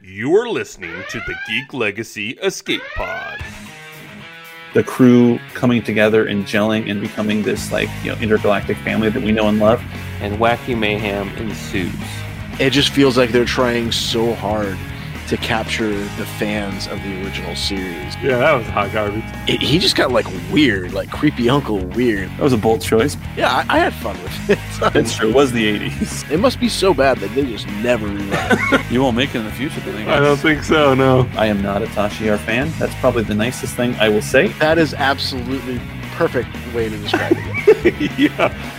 You're listening to the Geek Legacy Escape Pod. The crew coming together and gelling and becoming this intergalactic family that we know and love. And wacky mayhem ensues. It just feels like they're trying so hard to capture the fans of the original series. Yeah, that was hot garbage. He just got weird, creepy uncle weird. That was a bold choice. Yeah, I had fun with it. It's true. It was the 80s. It must be so bad that they just never rerun it. You won't make it in the future, do you think? I don't think so, no. I am not a Tashi Yar fan. That's probably the nicest thing I will say. That is absolutely perfect way to describe it. Yeah.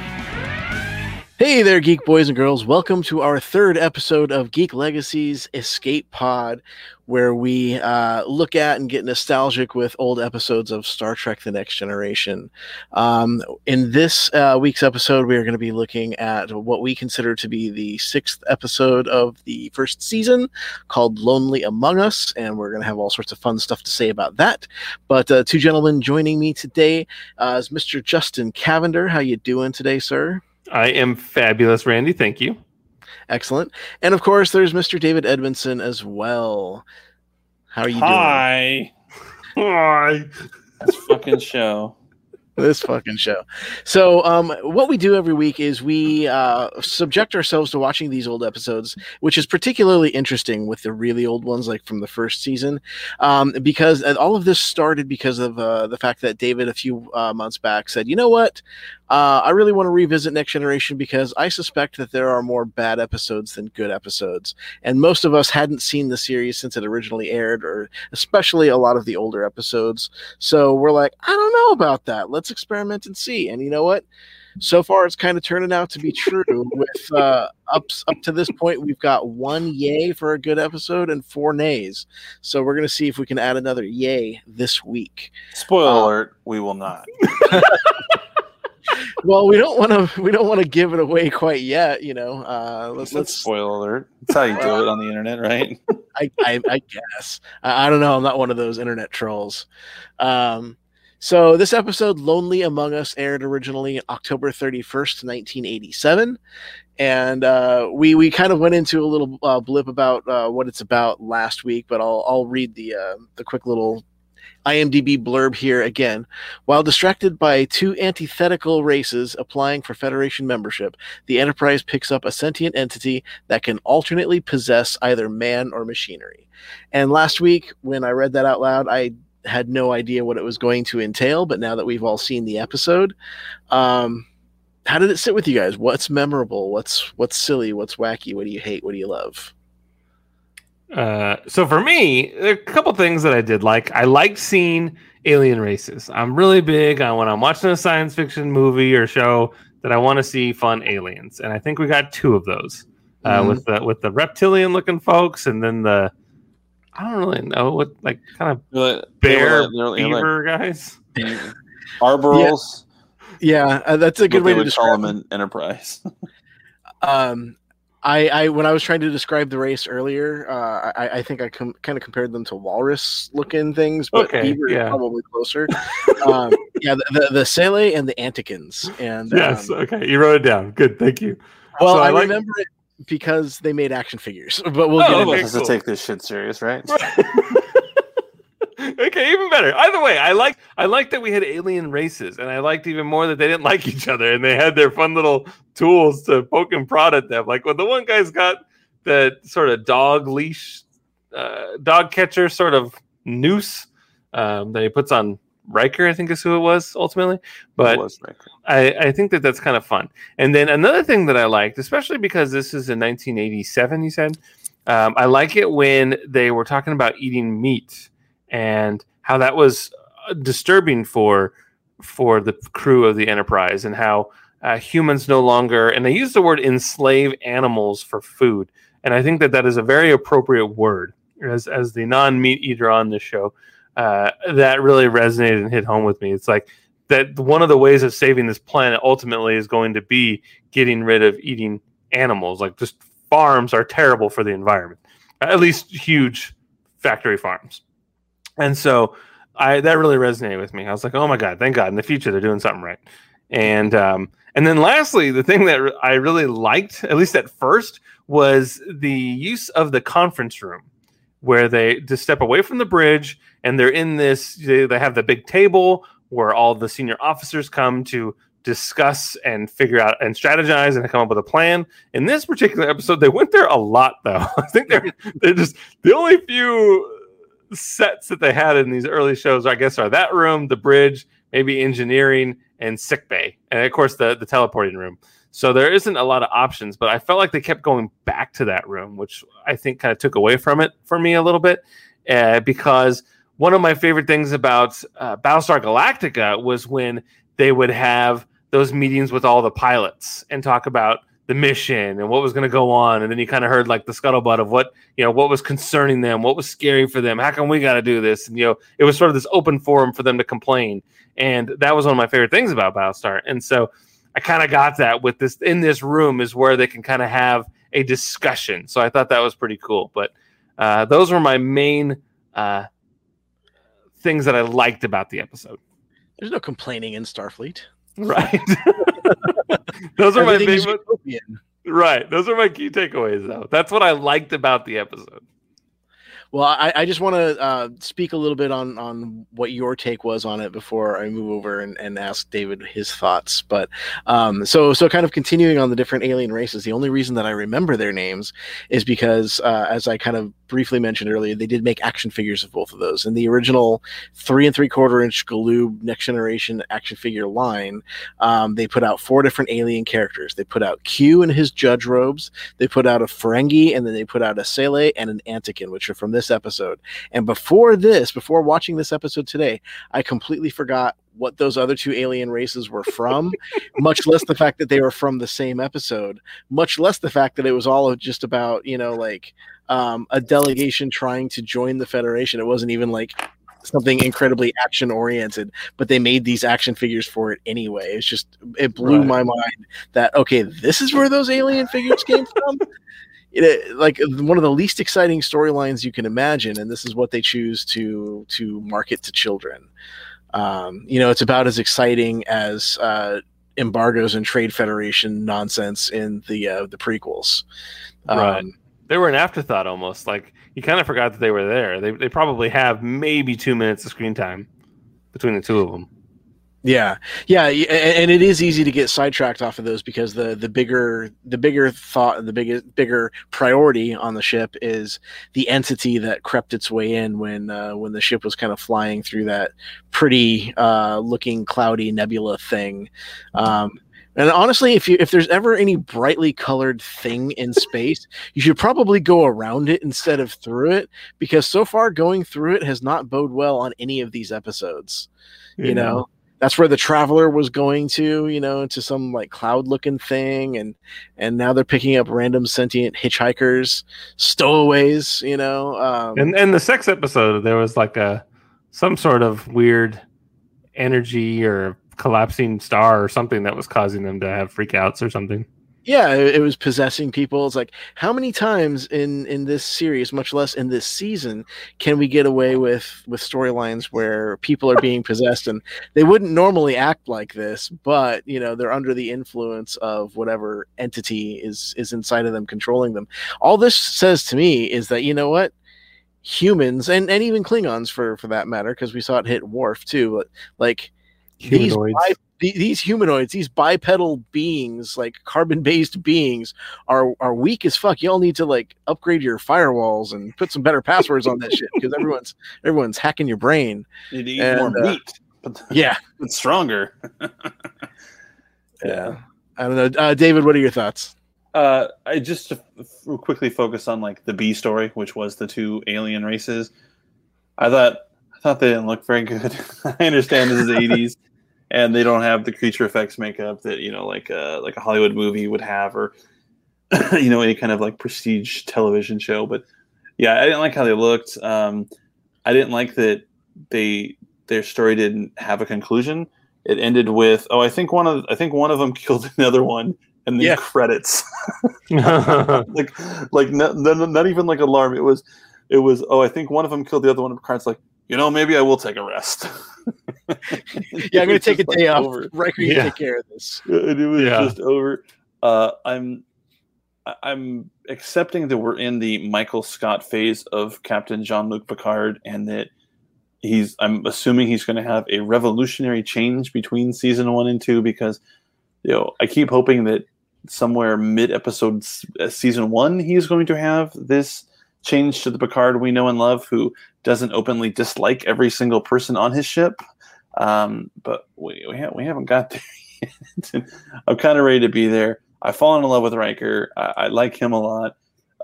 Hey there, geek boys and girls. Welcome to our third episode of Geek Legacy's Escape Pod, where we look at and get nostalgic with old episodes of Star Trek The Next Generation. In this week's episode, we are going to be looking at what we consider to be the sixth episode of the first season, called Lonely Among Us, and we're going to have all sorts of fun stuff to say about that. But two gentlemen joining me today is Mr. Justin Cavender. How you doing today, sir? I am fabulous, Randy. Thank you. Excellent. And of course, there's Mr. David Edmondson as well. How are you doing? Hi. This fucking show. This fucking show. So what we do every week is we subject ourselves to watching these old episodes, which is particularly interesting with the really old ones, like from the first season, because all of this started because of the fact that David a few months back said, you know what? I really want to revisit Next Generation because I suspect that there are more bad episodes than good episodes. And most of us hadn't seen the series since it originally aired, or especially a lot of the older episodes. So we're like, I don't know about that. Let's experiment and see. And you know what? So far, it's kind of turning out to be true. With up to this point, we've got one yay for a good episode and 4 nays. So we're going to see if we can add another yay this week. Spoiler alert: we will not. Well, we don't want to give it away quite yet, you know. Let's spoiler alert. That's how you do it on the internet, right? I guess. I don't know. I'm not one of those internet trolls. So this episode, Lonely Among Us, aired originally October 31st, 1987. And we kind of went into a little blip about what it's about last week, but I'll read the quick little IMDb blurb here again. While distracted by two antithetical races applying for Federation membership, the Enterprise picks up a sentient entity that can alternately possess either man or machinery. And last week, when I read that out loud, I had no idea what it was going to entail, but now that we've all seen the episode, how did it sit with you guys? What's memorable? What's silly? What's wacky? What do you hate? What do you love? So for me, there are a couple things that I did like. I liked seeing alien races. I'm really big on when I'm watching a science fiction movie or show that I want to see fun aliens, and I think we got 2 of those with the reptilian looking folks, and then the I don't really know what kind of beaver guys, Arborals. Yeah, that's a good way to describe them in Enterprise. I when I was trying to describe the race earlier, I think I kind of compared them to walrus-looking things, but beaver is probably closer. The Sele and the Antikins. And yes, okay, you wrote it down. Good, thank you. Well, so I remember it because they made action figures, but we'll get into it. To take this shit serious, right? Okay, even better. Either way, I like that we had alien races, and I liked even more that they didn't like each other, and they had their fun little tools to poke and prod at them. Like when the one guy's got that sort of dog leash, dog catcher sort of noose that he puts on Riker, I think is who it was ultimately. But it was Riker. I think that's kind of fun. And then another thing that I liked, especially because this is in 1987, you said, I like it when they were talking about eating meat and how that was disturbing for the crew of the Enterprise, and how humans no longer, and they use the word enslave animals for food. And I think that is a very appropriate word as the non-meat eater on this show. That really resonated and hit home with me. It's like that one of the ways of saving this planet ultimately is going to be getting rid of eating animals. Like just farms are terrible for the environment, at least huge factory farms. And so that really resonated with me. I was like, oh my God, thank God. In the future, they're doing something right. And And then lastly, the thing that I really liked, at least at first, was the use of the conference room, where they just step away from the bridge and they're in this, they have the big table where all the senior officers come to discuss and figure out and strategize and come up with a plan. In this particular episode, they went there a lot, though. I think they're just the only few sets that they had in these early shows, I guess, are that room, the bridge, maybe engineering, and sick bay, and of course the teleporting room. So there isn't a lot of options, but I felt like they kept going back to that room, which I think kind of took away from it for me a little bit, because one of my favorite things about Battlestar Galactica was when they would have those meetings with all the pilots and talk about the mission and what was going to go on. And then you kind of heard like the scuttlebutt of what was concerning them, what was scary for them. How come we got to do this? And, it was sort of this open forum for them to complain. And that was one of my favorite things about Battlestar. And so I kind of got that with this in this room is where they can kind of have a discussion. So I thought that was pretty cool. But those were my main things that I liked about the episode. There's no complaining in Starfleet. Right. Those are my favorite. Right. Those are my key takeaways, though. That's what I liked about the episode. Well, I just want to speak a little bit on what your take was on it before I move over and ask David his thoughts. But so kind of continuing on the different alien races, the only reason that I remember their names is because, as I kind of briefly mentioned earlier, they did make action figures of both of those. In the original 3 3/4 inch Galoob Next Generation action figure line, they put out 4 different alien characters. They put out Q in his judge robes. They put out a Ferengi, and then they put out a Sele and an Antikin, which are from this episode. And before watching this episode today, I completely forgot what those other 2 alien races were from, much less the fact that they were from the same episode, much less the fact that it was all just about, a delegation trying to join the Federation. It wasn't even like something incredibly action oriented, but they made these action figures for it anyway. It blew my mind that, okay, this is where those alien figures came from. Like one of the least exciting storylines you can imagine, and this is what they choose to market to children. It's about as exciting as embargoes and trade federation nonsense in the prequels. Right. They were an afterthought almost. Like you kind of forgot that they were there. They probably have maybe 2 minutes of screen time between the two of them. Yeah, and it is easy to get sidetracked off of those because the bigger thought, the bigger priority on the ship is the entity that crept its way in when the ship was kind of flying through that pretty looking cloudy nebula thing. And honestly, if there's ever any brightly colored thing in space, you should probably go around it instead of through it, because so far going through it has not bode well on any of these episodes. You know? That's where the Traveler was going to, into some like cloud looking thing. And now they're picking up random sentient hitchhikers, stowaways, and the sex episode, there was like some sort of weird energy or collapsing star or something that was causing them to have freakouts or something. Yeah, it was possessing people. It's like, how many times in this series, much less in this season, can we get away with storylines where people are being possessed and they wouldn't normally act like this, but they're under the influence of whatever entity is inside of them controlling them. All this says to me is that, humans and even Klingons for that matter, because we saw it hit Worf too, but like these humanoids, these bipedal beings, like carbon-based beings, are weak as fuck. Y'all need to like upgrade your firewalls and put some better passwords on that shit, because everyone's hacking your brain. You need to eat more meat. But it's stronger. Yeah. I don't know. David, what are your thoughts? I just to quickly focus on like the B story, which was the 2 alien races. I thought they didn't look very good. I understand this is the 80s. And they don't have the creature effects makeup that like a Hollywood movie would have, or any kind of like prestige television show. But yeah, I didn't like how they looked. I didn't like that their story didn't have a conclusion. It ended with, I think one of them killed another one, and then credits. like not even like alarm. It was I think one of them killed the other one. It's like, maybe I will take a rest. Yeah, I'm going to take a day off. Over. Riker, you take care of this. And it was just over. I'm accepting that we're in the Michael Scott phase of Captain Jean-Luc Picard, and that I'm assuming he's going to have a revolutionary change between season 1 and 2, because I keep hoping that somewhere mid-episode season 1 he's going to have this change to the Picard we know and love, who doesn't openly dislike every single person on his ship. But we haven't got there yet. I'm kind of ready to be there. I've fallen in love with Riker. I like him a lot.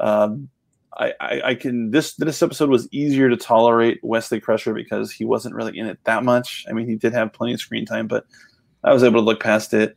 This episode was easier to tolerate Wesley Crusher because he wasn't really in it that much. I mean, he did have plenty of screen time, but I was able to look past it.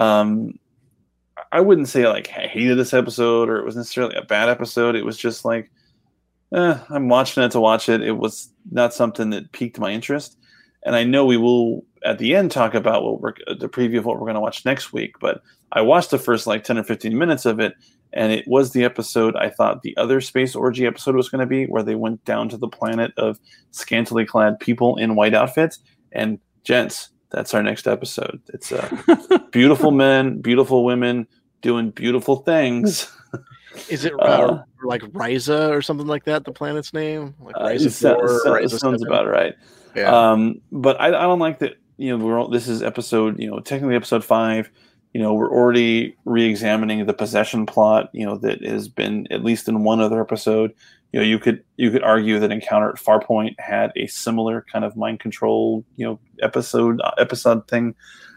I wouldn't say like I hated this episode or it was necessarily a bad episode. It was just like, I'm watching it to watch it. It was not something that piqued my interest. And I know we will at the end talk about the preview of what we're going to watch next week. But I watched the first 10 or 15 minutes of it, and it was the episode I thought the other space orgy episode was going to be, where they went down to the planet of scantily clad people in white outfits. And gents, that's our next episode. It's beautiful men, beautiful women doing beautiful things. Is it like Ryza or something like that? The planet's name, like Ryza sounds about right. Yeah. But I don't like that. This is episode, technically episode 5. We're already re-examining the possession plot. That has been at least in one other episode. You could argue that Encounter at Farpoint had a similar kind of mind control, episode thing.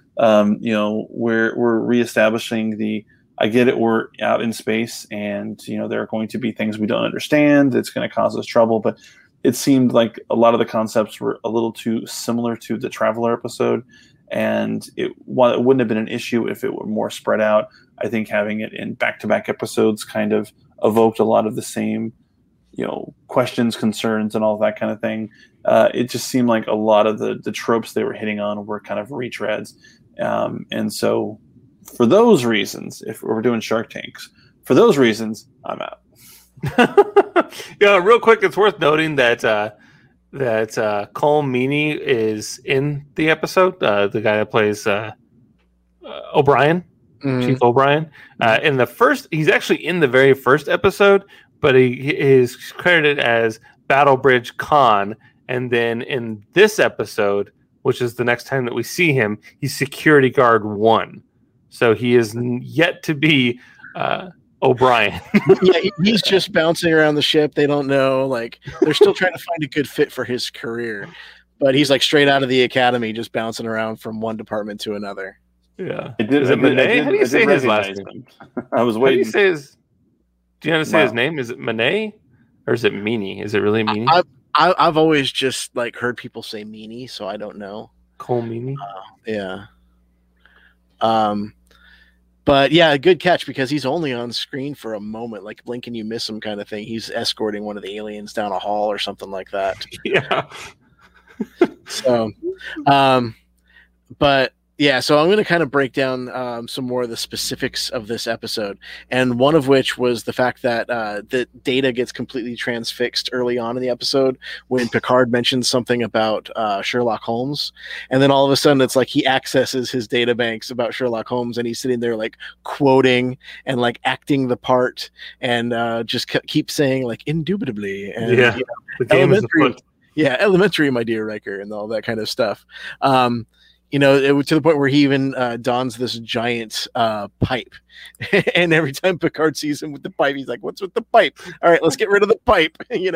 We're reestablishing I get it. We're out in space, and there are going to be things we don't understand. It's going to cause us trouble, but it seemed like a lot of the concepts were a little too similar to the Traveler episode, and while it wouldn't have been an issue if it were more spread out, I think having it in back-to-back episodes kind of evoked a lot of the same, questions, concerns, and all that kind of thing. It just seemed like a lot of the tropes they were hitting on were kind of retreads, and so. For those reasons, if we're doing Shark Tanks, for those reasons, I'm out. Real quick, it's worth noting that Cole Meany is in the episode. The guy that plays O'Brien, Chief O'Brien. He's actually in the very first episode, but he is credited as Battlebridge Khan. And then in this episode, which is the next time that we see him, he's Security Guard 1. So he is yet to be O'Brien. Yeah, he's just bouncing around the ship. They don't know. They're still trying to find a good fit for his career. But he's straight out of the academy, just bouncing around from one department to another. Yeah. Is it Monet? How do you say his last name? I was waiting. Do you know how to say his name? Is it Monet? Or is it Meany? Is it really Meany? I've always just heard people say Meany, so I don't know. Cole Meany? Yeah. But yeah, a good catch, because he's only on screen for a moment, like blink and you miss him kind of thing. He's escorting one of the aliens down a hall or something like that. Yeah. So, but yeah, so I'm going to kind of break down some more of the specifics of this episode, and one of which was the fact that the Data gets completely transfixed early on in the episode when Picard mentions something about Sherlock Holmes, and then all of a sudden it's like he accesses his data banks about Sherlock Holmes, and he's sitting there quoting and acting the part, and just keep saying indubitably, and yeah, the game is afoot. Yeah, elementary, my dear Riker, and all that kind of stuff. To the point where he even dons this giant pipe. And every time Picard sees him with the pipe, he's like, what's with the pipe? All right, let's get rid of the pipe.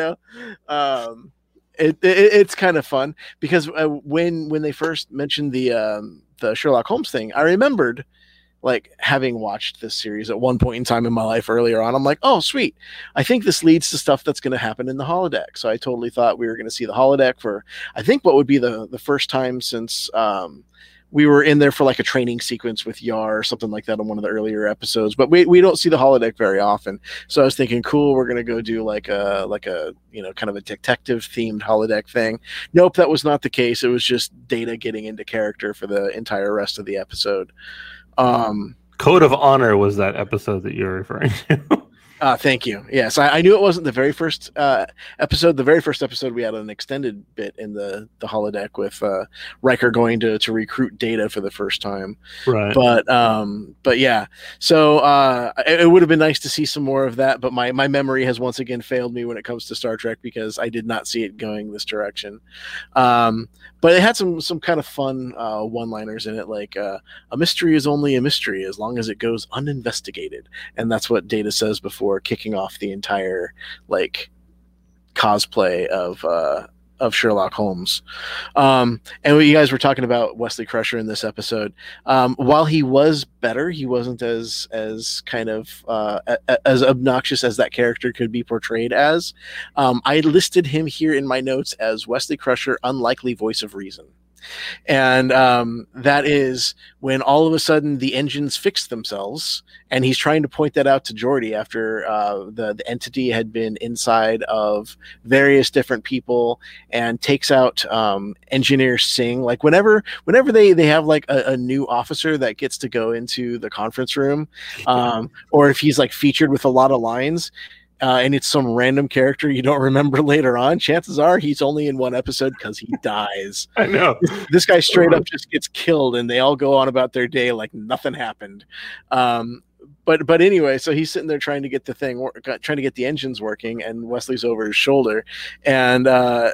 It's kind of fun, because when they first mentioned the Sherlock Holmes thing, I remembered having watched this series at one point in time in my life earlier on. I'm like, oh, sweet. I think this leads to stuff that's going to happen in the holodeck. So I totally thought we were going to see the holodeck for, I think, what would be the first time since we were in there for a training sequence with Yar or something like that on one of the earlier episodes. But we don't see the holodeck very often. So I was thinking, cool, we're going to go do a kind of a detective themed holodeck thing. Nope, that was not the case. It was just Data getting into character for the entire rest of the episode. Code of Honor was that episode that you're referring to. Thank you. Yes, I knew it wasn't the very first episode. The very first episode, we had an extended bit in the holodeck with Riker going to recruit Data for the first time. Right. But yeah. So it would have been nice to see some more of that. But my memory has once again failed me when it comes to Star Trek because I did not see it going this direction. But it had some kind of fun one-liners in it, like a mystery is only a mystery as long as it goes uninvestigated, and that's what Data says before kicking off the entire like cosplay of Sherlock Holmes. And you guys were talking about Wesley Crusher in this episode. While he was better, he wasn't as kind of as obnoxious as that character could be portrayed as. I listed him here in my notes as Wesley Crusher, unlikely voice of reason. And that is when all of a sudden the engines fix themselves, and he's trying to point that out to Geordi after the entity had been inside of various different people and takes out Engineer Singh. Like whenever they have like a new officer that gets to go into the conference room, or if he's like featured with a lot of lines, and it's some random character you don't remember later on, chances are he's only in one episode because he dies. I know. This guy straight up just gets killed, and they all go on about their day like nothing happened. But anyway, so he's sitting there trying to get trying to get the engines working, and Wesley's over his shoulder, and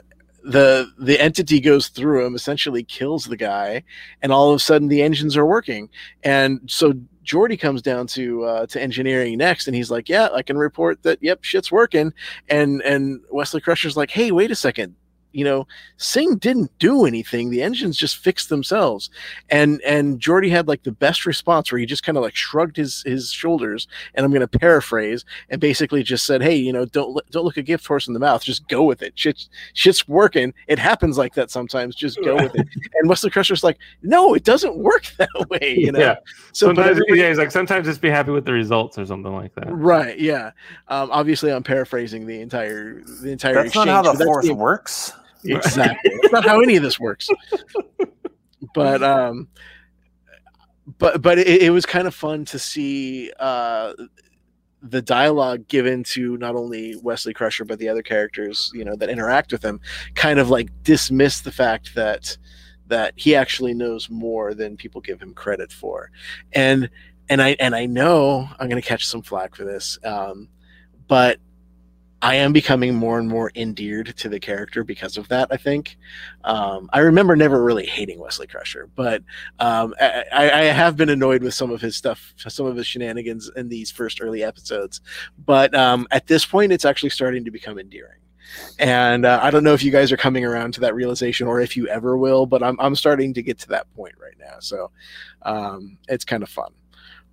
the entity goes through him, essentially kills the guy, and all of a sudden the engines are working. And so Geordi comes down to engineering next, and he's like, yeah, I can report that, yep, shit's working. And Wesley Crusher's like, hey, wait a second. Singh didn't do anything. The engines just fixed themselves. And Geordi had like the best response, where he just kind of like shrugged his shoulders, and I'm going to paraphrase, and basically just said, hey, don't look a gift horse in the mouth. Just go with it. Shit's working. It happens like that sometimes. Just go with it. And Wesley Crusher's like, no, it doesn't work that way. Yeah. So sometimes, he's like, sometimes just be happy with the results or something like that. Right. Yeah. Obviously, I'm paraphrasing the entire. That's exchange. Not how the Force works. Exactly. It's not how any of this works. But it was kind of fun to see the dialogue given to not only Wesley Crusher but the other characters, that interact with him, kind of like dismiss the fact that he actually knows more than people give him credit for. And I know I'm going to catch some flack for this, but I am becoming more and more endeared to the character because of that, I think. I remember never really hating Wesley Crusher, but I have been annoyed with some of his stuff, some of his shenanigans in these first early episodes. But at this point, it's actually starting to become endearing. And I don't know if you guys are coming around to that realization, or if you ever will, but I'm starting to get to that point right now. So it's kind of fun.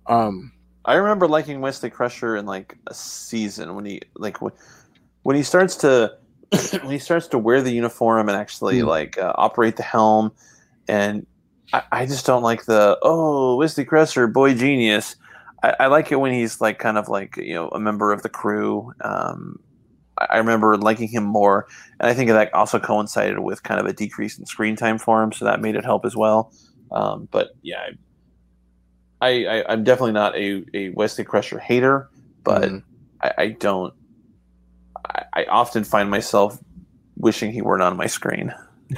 I remember liking Wesley Crusher in like a season when he starts to wear the uniform and actually operate the helm, and I just don't like the Wesley Crusher, boy genius. I like it when he's like kind of like a member of the crew. I remember liking him more, and I think that also coincided with kind of a decrease in screen time for him, so that made it help as well. But yeah, I'm definitely not a Wesley Crusher hater, but I don't. I often find myself wishing he weren't on my screen.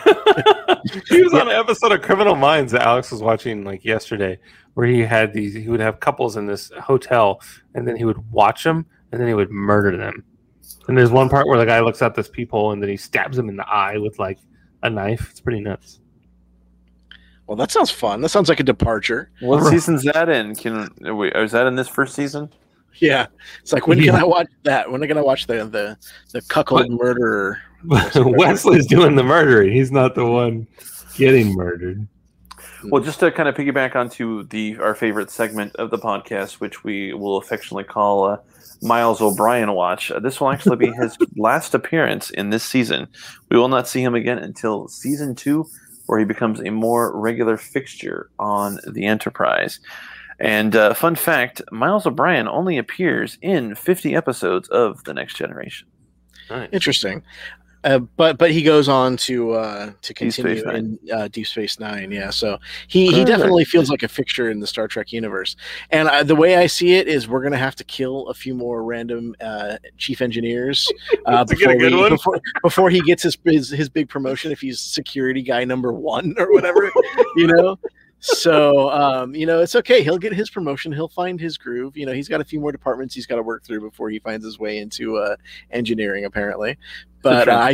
He was on an episode of Criminal Minds that Alex was watching like yesterday, where he would have couples in this hotel, and then he would watch them, and then he would murder them. And there's one part where the guy looks out this peephole, and then he stabs him in the eye with like a knife. It's pretty nuts. Well, that sounds fun. That sounds like a departure. What season's that in? Is that in this first season? Yeah, it's like, when can I watch that? When am I gonna watch the cuckold murderer? Wesley's doing the murdering. He's not the one getting murdered. Well, just to kind of piggyback onto our favorite segment of the podcast, which we will affectionately call Miles O'Brien Watch. This will actually be his last appearance in this season. We will not see him again until season 2, where he becomes a more regular fixture on the Enterprise. And fun fact, Miles O'Brien only appears in 50 episodes of The Next Generation. Nice. Interesting. But he goes on to continue Space Nine. in Deep Space Nine. Yeah, so he definitely feels like a fixture in the Star Trek universe. And the way I see it is, we're gonna have to kill a few more random chief engineers before he gets his big promotion, if he's security guy number 1 or whatever, you know. So, it's okay. He'll get his promotion. He'll find his groove. He's got a few more departments he's got to work through before he finds his way into engineering, apparently. But I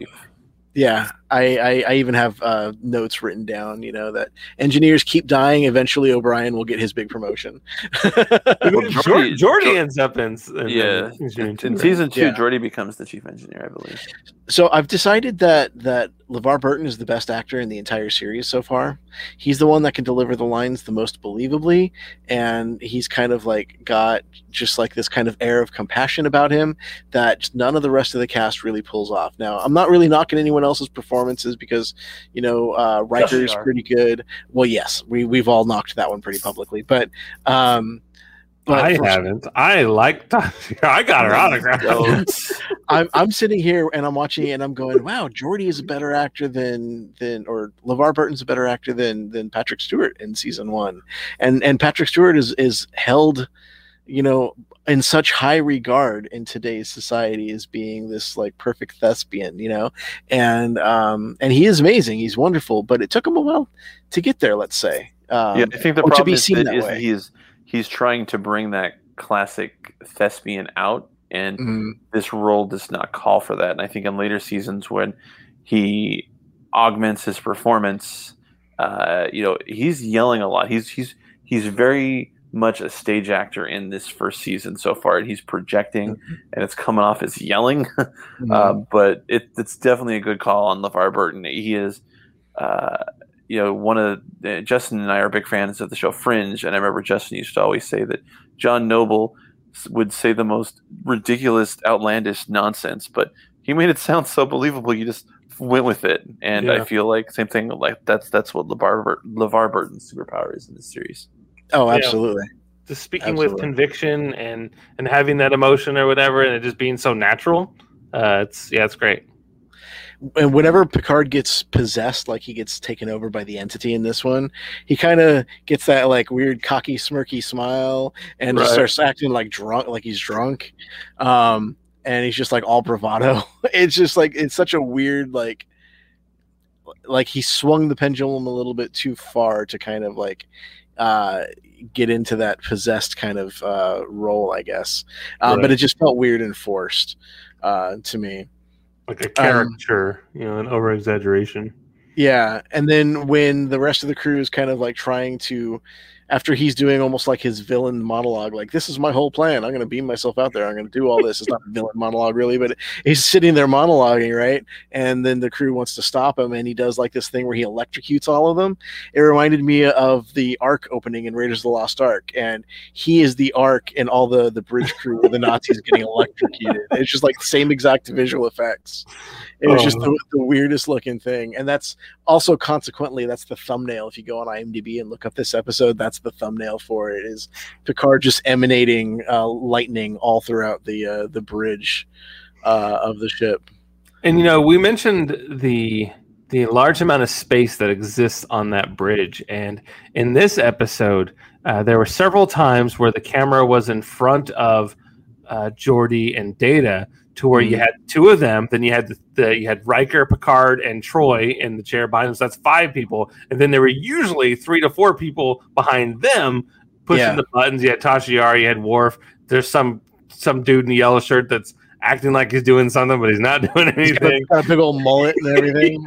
even have notes written down, that engineers keep dying. Eventually, O'Brien will get his big promotion. Geordi ends up in season 2. Geordi becomes the chief engineer, I believe. So I've decided that LeVar Burton is the best actor in the entire series so far. He's the one that can deliver the lines the most believably, and he's kind of got just this kind of air of compassion about him that none of the rest of the cast really pulls off. Now, I'm not really knocking anyone else's performances because Riker's pretty good. Well, yes, we've all knocked that one pretty publicly, but I haven't. I like. I got her autograph. I'm sitting here and I'm watching it and I'm going, wow, Geordi is a better actor or LeVar Burton's a better actor than Patrick Stewart in season 1, and Patrick Stewart is held, in such high regard in today's society as being this perfect thespian, and he is amazing. He's wonderful, but it took him a while to get there. Let's say. I think the problem is he's trying to bring that classic thespian out, and this role does not call for that. And I think in later seasons, when he augments his performance, he's yelling a lot. He's very much a stage actor in this first season so far, and he's projecting, and it's coming off as yelling. But it's definitely a good call on LeVar Burton. He is. One of Justin and I are big fans of the show Fringe, and I remember Justin used to always say that John Noble would say the most ridiculous, outlandish nonsense, but he made it sound so believable. You just went with it, and I feel like same thing. That's what LeVar Burton's superpower is in this series. Oh, absolutely. Just speaking with conviction and having that emotion or whatever, and it just being so natural. It's great. And whenever Picard gets possessed, he gets taken over by the entity in this one, he kind of gets that weird cocky smirky smile and just starts acting drunk, he's drunk, and he's just all bravado. It's just it's such a weird he swung the pendulum a little bit too far to kind of get into that possessed kind of role, I guess. But it just felt weird and forced to me. Like a caricature, an over exaggeration. Yeah, and then when the rest of the crew is kind of trying to, after he's doing almost his villain monologue, this is my whole plan. I'm going to beam myself out there. I'm going to do all this. It's not a villain monologue really, but he's sitting there monologuing, right? And then the crew wants to stop him, and he does this thing where he electrocutes all of them. It reminded me of the Ark opening in Raiders of the Lost Ark, and he is the Ark and all the bridge crew where the Nazis getting electrocuted. It's just the same exact visual effects. It was just the weirdest looking thing. And that's also consequently, that's the thumbnail. If you go on IMDb and look up this episode, that's the thumbnail for it, is Picard just emanating lightning all throughout the bridge of the ship. And, we mentioned the large amount of space that exists on that bridge. And in this episode, there were several times where the camera was in front of Geordi and Data, to where you had two of them, then you had you had Riker, Picard, and Troy in the chair behind them. So that's 5 people, and then there were usually 3 to 4 people behind them pushing the buttons. You had Tasha Yar, you had Worf. There's some dude in the yellow shirt that's acting like he's doing something, but he's not doing anything. He's got a big old mullet and everything.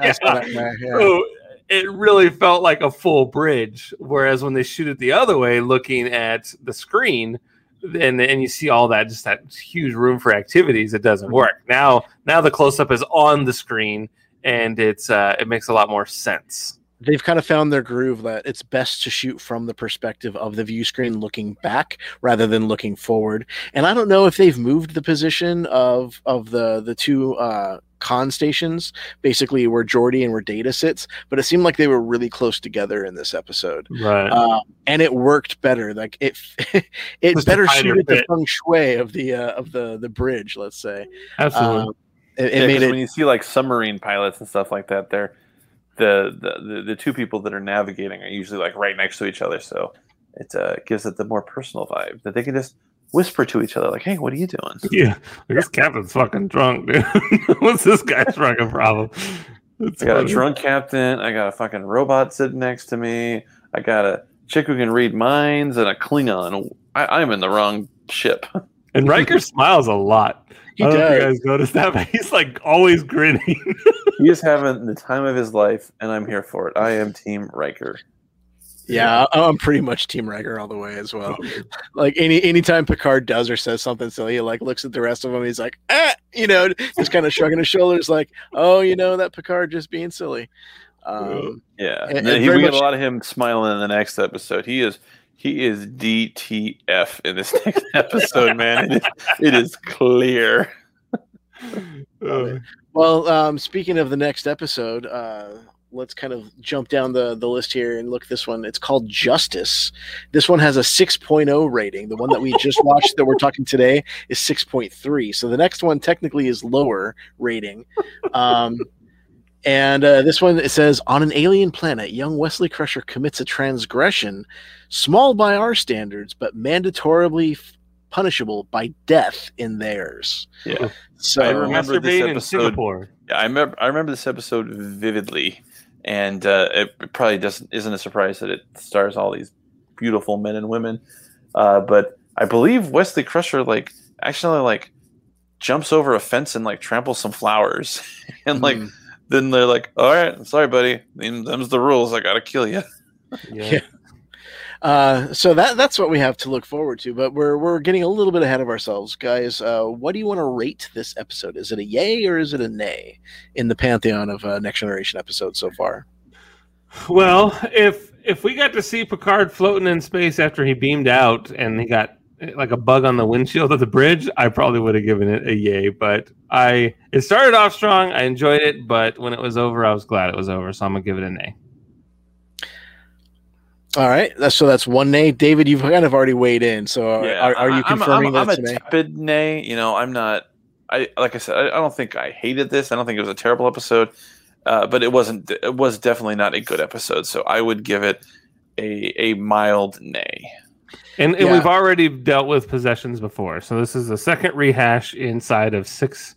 So it really felt like a full bridge. Whereas when they shoot it the other way, looking at the screen, and you see all that, just that huge room for activities, it doesn't work. Now the close-up is on the screen, and it makes a lot more sense. They've kind of found their groove that it's best to shoot from the perspective of the view screen looking back rather than looking forward. And I don't know if they've moved the position of the two con stations, basically where Geordi and where Data sits, but it seemed like they were really close together in this episode. Right. And it worked better. It better suited the feng shui of the bridge, let's say. Absolutely. It made it. When you see like submarine pilots and stuff like that, they're the two people that are navigating are usually like right next to each other, so it gives it the more personal vibe that they can just whisper to each other, like, "Hey, what are you doing?" Yeah, this captain's fucking drunk, dude. What's this guy's fucking problem? I got a drunk captain. I got a fucking robot sitting next to me. I got a chick who can read minds and a Klingon. I'm in the wrong ship. And Riker smiles a lot. He I don't know if you does. guys noticed that, but he's like always grinning. He is having the time of his life, and I'm here for it. I am Team Riker. Yeah, I'm pretty much Team Riker all the way as well. Like anytime Picard does or says something silly, he like looks at the rest of them. He's like, just kind of shrugging his shoulders, like, oh, that Picard just being silly. Yeah, and we very get much- a lot of him smiling in the next episode. He is DTF in this next episode, man. It is clear. Well, speaking of the next episode, let's kind of jump down the list here and look at this one. It's called Justice. This one has a 6.0 rating. The one that we just watched that we're talking today is 6.3. So the next one technically is lower rating. And this one, it says, on an alien planet, young Wesley Crusher commits a transgression, small by our standards, but mandatorily punishable by death in theirs. Yeah. So I remember this Masturbate in episode. Singapore. Yeah, I remember this episode vividly, and it probably isn't a surprise that it stars all these beautiful men and women. But I believe Wesley Crusher actually jumps over a fence and tramples some flowers, and then they're like, "All right, sorry, buddy. Them's the rules. I gotta kill you." Yeah. So that's what we have to look forward to, but we're getting a little bit ahead of ourselves, guys. What do you want to rate this episode? Is it a yay or is it a nay in the pantheon of Next Generation episodes so far? Well, if we got to see Picard floating in space after he beamed out and he got like a bug on the windshield of the bridge, I probably would have given it a yay. But it started off strong. I enjoyed it, but when it was over, I was glad it was over. So I'm gonna give it a nay. All right, that's one nay. David, you've kind of already weighed in, so are you confirming I'm that's a a nay? tepid nay. I'm not. Like I said, I don't think I hated this. I don't think it was a terrible episode, but it wasn't. It was definitely not a good episode. So I would give it a mild nay. And Yeah. we've already dealt with possessions before, so this is the second rehash inside of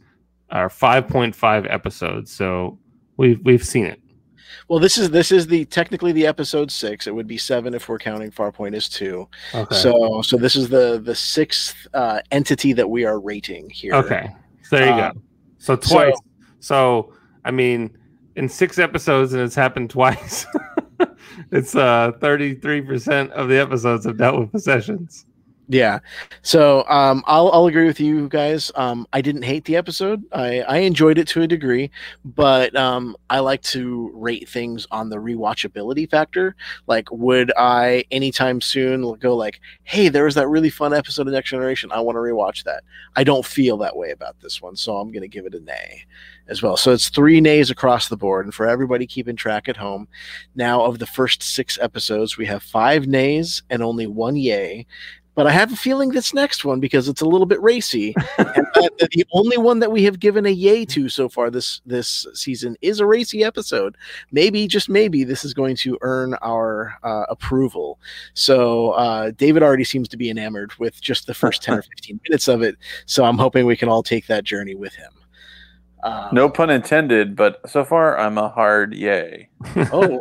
5.5 episodes. So we've seen it. Well, this is technically the episode 6. It would be 7 if we're counting Farpoint as 2. Okay. So this is the sixth entity that we are rating here. Okay. So there you go. So twice. So I mean, in 6 episodes, and it's happened twice. It's 33% of the episodes have dealt with possessions. Yeah. So I'll agree with you guys. I didn't hate the episode. I enjoyed it to a degree, but I like to rate things on the rewatchability factor. Like, would I anytime soon go like, hey, there was that really fun episode of Next Generation, I want to rewatch that? I don't feel that way about this one, so I'm going to give it a nay as well. So it's 3 nays across the board. And for everybody keeping track at home, now of the first 6 episodes, we have 5 nays and only 1 yay. But I have a feeling this next one, because it's a little bit racy, and the only one that we have given a yay to so far this season is a racy episode. Maybe, just maybe, this is going to earn our approval. So David already seems to be enamored with just the first 10 or 15 minutes of it. So I'm hoping we can all take that journey with him. No pun intended, but so far I'm a hard yay. Oh,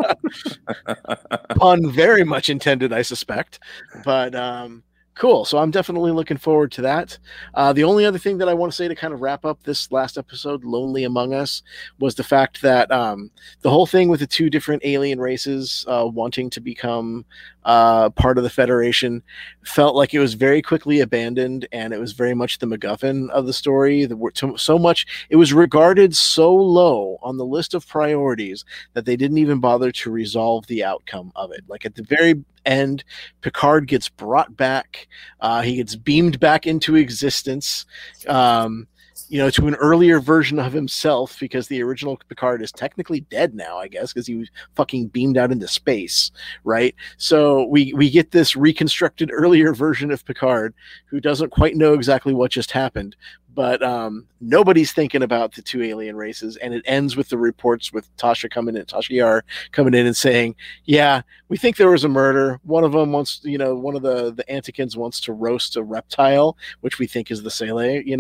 pun very much intended, I suspect. But cool. So I'm definitely looking forward to that. The only other thing that I want to say to kind of wrap up this last episode, Lonely Among Us, was the fact that the whole thing with the 2 different alien races wanting to become part of the Federation felt like it was very quickly abandoned, and it was very much the MacGuffin of the story. So much, it was regarded so low on the list of priorities that they didn't even bother to resolve the outcome of it. Like at the very end, Picard gets brought back. He gets beamed back into existence. To an earlier version of himself, because the original Picard is technically dead now, I guess, because he was fucking beamed out into space, right? So we get this reconstructed earlier version of Picard who doesn't quite know exactly what just happened, But nobody's thinking about the two alien races, and it ends with the reports with Tasha Yar coming in and saying, "Yeah, we think there was a murder. One of them wants, one of the Antikins wants to roast a reptile, which we think is the Sele,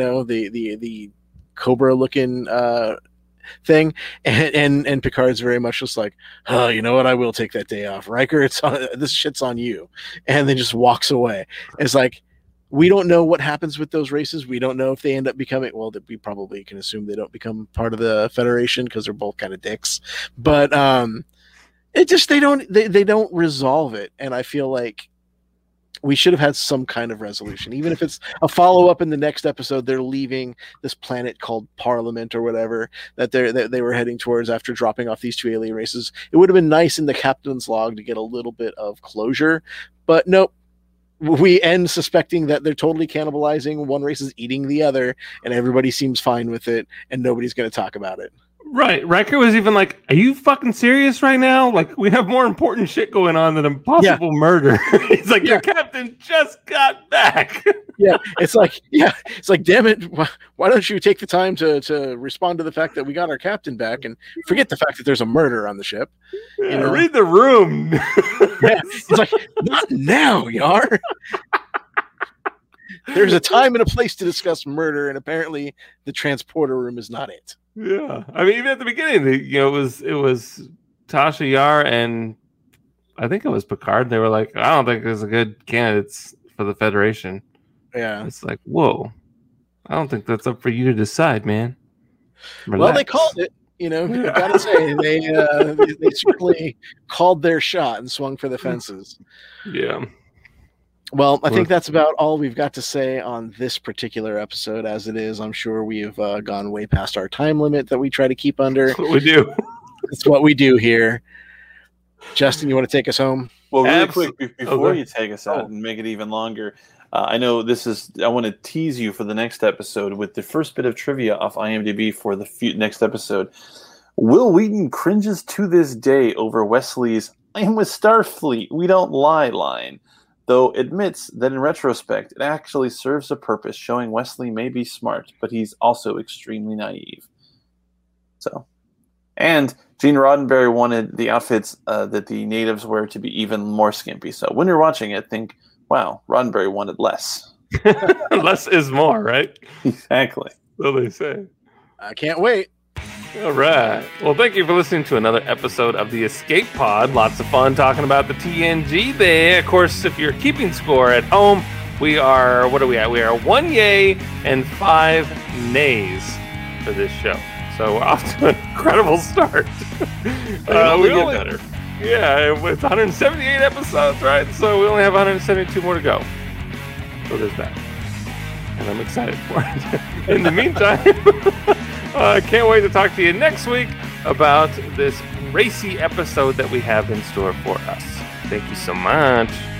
the cobra-looking thing." And Picard's very much just like, "Oh, you know what? I will take that day off, Riker. This shit's on you," and then just walks away. It's like, we don't know what happens with those races. We don't know if they end up becoming, well, we probably can assume they don't become part of the Federation because they're both kind of dicks. But it just, they don't resolve it. And I feel like we should have had some kind of resolution, even if it's a follow-up in the next episode. They're leaving this planet called Parliament or whatever that they were heading towards after dropping off these two alien races. It would have been nice in the captain's log to get a little bit of closure, but nope. We end suspecting that they're totally cannibalizing. One race is eating the other, and everybody seems fine with it, and nobody's going to talk about it. Right. Riker was even like, "Are you fucking serious right now? Like, we have more important shit going on than a possible murder." He's like, "Your captain just got back." It's like, damn it, why don't you take the time to respond to the fact that we got our captain back and forget the fact that there's a murder on the ship? Read the room. It's like, not now, Yar. There's a time and a place to discuss murder, and apparently the transporter room is not it. Yeah, I mean, even at the beginning, it was Tasha Yar and I think it was Picard. They were like, "I don't think there's a good candidates for the Federation." Yeah, it's like, whoa, I don't think that's up for you to decide, man. Relax. Well, they called it. I gotta say, they certainly called their shot and swung for the fences. Yeah. Well, I think that's about all we've got to say on this particular episode. As it is, I'm sure we've gone way past our time limit that we try to keep under. That's what we do. It's what we do here. Justin, you want to take us home? Well, really quick, before you take us out and make it even longer, I know I want to tease you for the next episode with the first bit of trivia off IMDb for the next episode. Will Wheaton cringes to this day over Wesley's "I am with Starfleet, we don't lie" line, though admits that in retrospect, it actually serves a purpose, showing Wesley may be smart, but he's also extremely naive. And Gene Roddenberry wanted the outfits that the natives wear to be even more skimpy. So when you're watching it, think, wow, Roddenberry wanted less. Less is more, right? Exactly. So they say. I can't wait. All right. Well, thank you for listening to another episode of the Escape Pod. Lots of fun talking about the TNG there. Of course, if you're keeping score at home, we are, what are we at? We are 1 yay and 5 nays for this show. So we're off to an incredible start. We only get better. Yeah, it's 178 episodes, right? So we only have 172 more to go. So there's that. And I'm excited for it. In the meantime, I can't wait to talk to you next week about this racy episode that we have in store for us. Thank you so much.